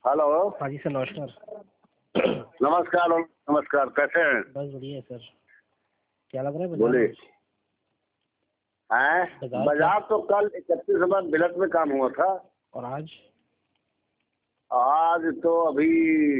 Hello. हाँ जी sir, नमस्कार। नमस्कार नमस्कार, कैसे हैं? बस बढ़िया है सर। क्या लग रहा है बाजार बोलिए। में? हैं? बाजार क्या? बाजार तो कल 31 बिलट में काम हुआ था। और आज? आज तो अभी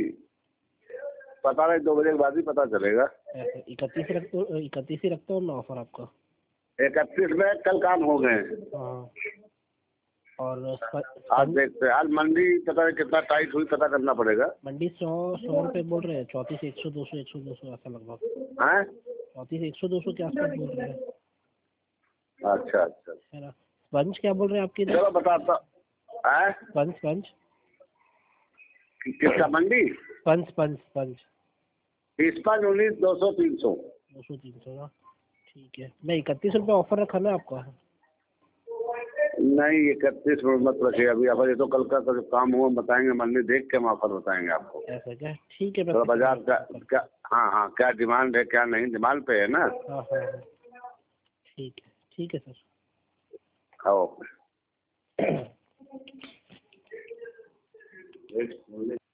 पता नहीं, 2 बजे के बाद ही पता चलेगा। ऐसे 31 ही रखते हो ना ऑफर आपका? 31 में कल काम हो गए। हाँ। और आज देखते हैं, आज मंडी पता नहीं कितना टाइट हुई, पता करना पड़ेगा। मंडी 100 रुपये बोल रहे हैं। 34 100 200 100 200 ऐसा लगभग। हैं? 34 100 200 के आसपास बोल रहे हैं, अच्छा अच्छा। है ना? स्पंज क्या बोल रहे हैं आपके इधर? चलो बताता। हैं? स्पंज स्पंज किसका मंडी? स्पंज स्पंज स्पंज इसका 19 200 300। 200 300 ना? ठीक है। नहीं, 31 रुपये ऑफर रखा ना आपका? नहीं, 31 में मत रखिए अभी। अब ये तो कल का जो काम हुआ बताएंगे, मंडी देख के हम ऑफर बताएंगे आपको। ऐसा क्या? ठीक है। तो बाजार का क्या? हाँ हाँ, क्या डिमांड है क्या नहीं, डिमांड पे है ना। हाँ हाँ हाँ, ठीक है सर। ओके।